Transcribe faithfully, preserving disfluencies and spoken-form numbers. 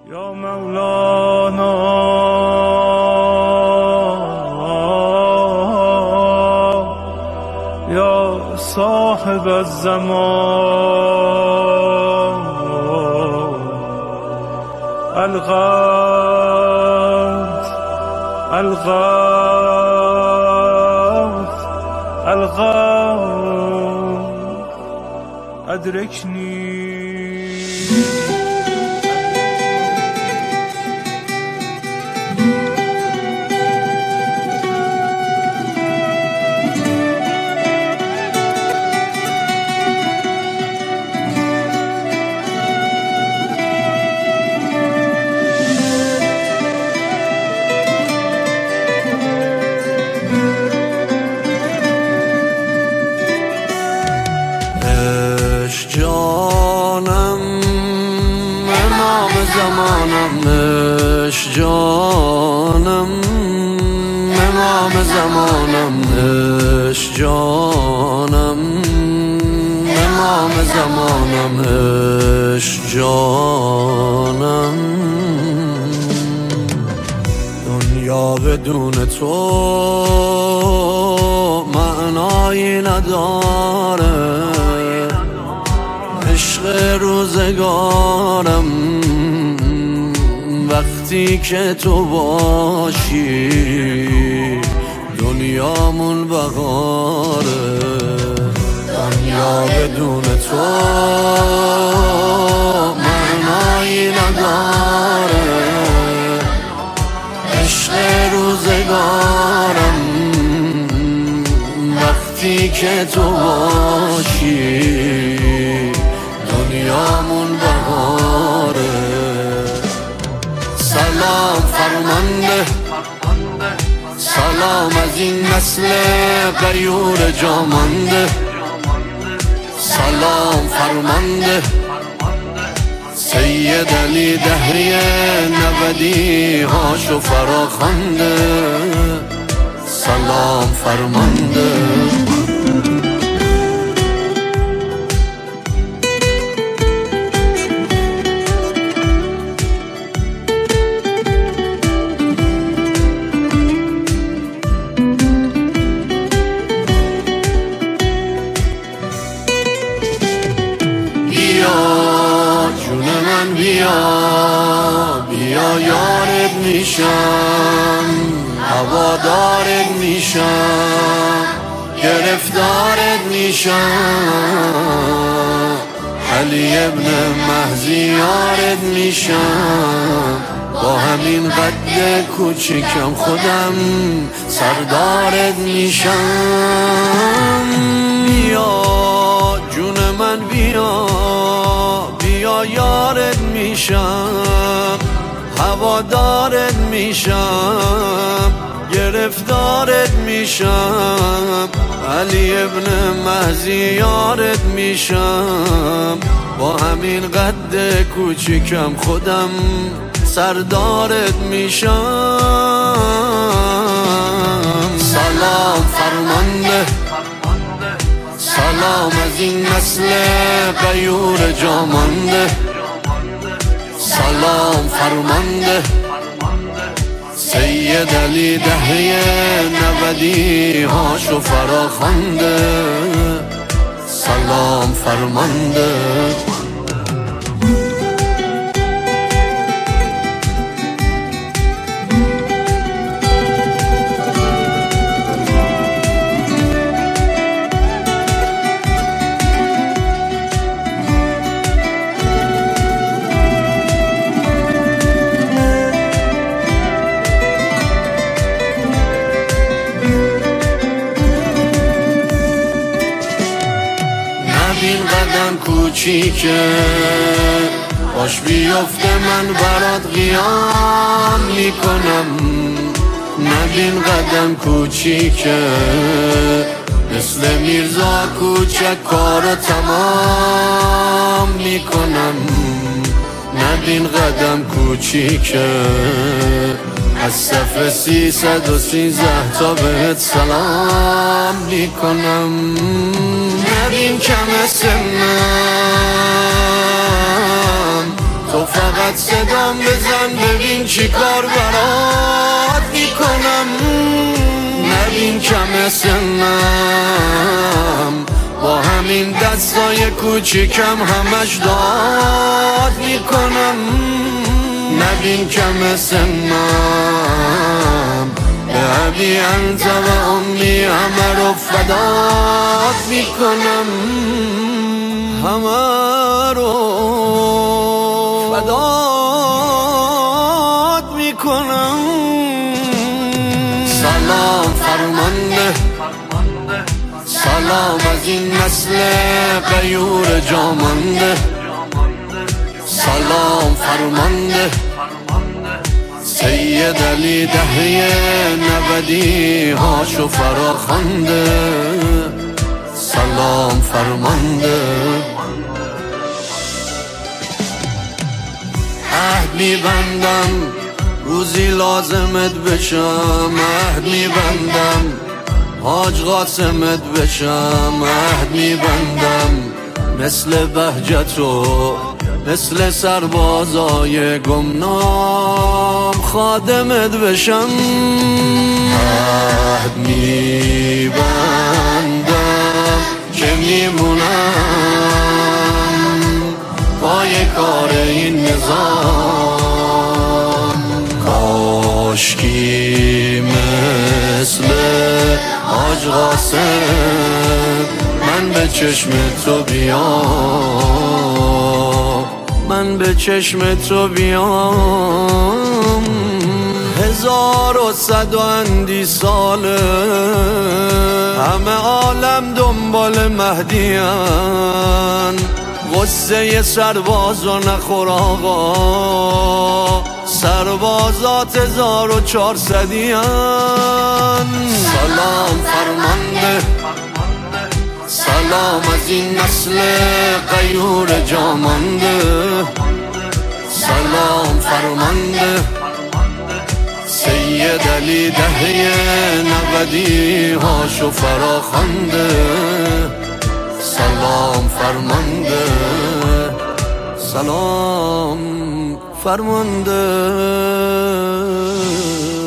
یا مولانا یا صاحب الزمان الغوث الغوث الغوث ادرکنی. جانم امام زمانم، عشق جانم امام زمانم، عشق جانم امام زمانم، عشق جانم. دنیا بدون تو معنایی نداره، عشق روزگارم وقتی که تو باشی دنیامون بهاره. دنیا بدون تو معنایی نداره، عشق روزگارم وقتی که تو باشی دنیامون بهاره. سلام فرمانده، سلام از این نسل غیور جامانده، سلام فرمانده سید علی دهری نودی هاشو فراخوانده، سلام فرمانده. بیا بیا یارت میشم، هوادارت میشم، گرفتارت میشم، علی ابن مهدی یارت میشم، با همین قد کوچیکم خودم سردارت میشم. بیا جون من بیا بیا یارت میشم، هوادارت میشم، گرفتارت میشم، علی ابن مهدی یارت میشم، با همین قد کوچیکم خودم سردارت میشم. سلام فرمانده، سلام از این نسل غیور جامانده، سلام فرمانده سید علی دهری نودی هاشو فراخوانده، سلام فرمانده. این قدم کوچیکه باش بیفته من برات قیام میکنم، نبین قدم کوچیکه مثل میرزا کوچک کارو تمام میکنم، نبین قدم کوچیکه از صف سیصد و سیزده تا بهت سلام میکنم. نبین کم سنم تو فقط صد صدام بزن ببین چی کار برات میکنم. نبین کم سنم با همین دستای کوچیکم همش داد میکنم. نبین کم سنم به ابی انت و امی همه رو فدات میکنم. همه رو فدات میکنم. سلام فرمانده سلام از این نسل غیور جامانده. سلام فرمانده سید علی دهه نودی هاشو فراخوانده. سلام فرمانده عهد میبندم روزی لازمت بشم. عهد میبندم حاج قاسمت بشم. عهد میبندم مثل بهجتو مثل سربازای گمنام خادمت بشم. عهد میبندم که میمونم پای کار این نظام. کاشکی مثل حاج قاسم من به چشم تو بیام. من به چشم تو بیام. هزار و صد و اندی ساله همه عالم دنبال مهدیان. غصه سربازو نخور آقا سربازات هزار و چهارصدیان. سلام فرمانده سلام از این نسل غیور جامانده. سلام فرمانده سید علی دهه نودی هاشو فراخوانده. سلام فرمانده سلام فرمانده.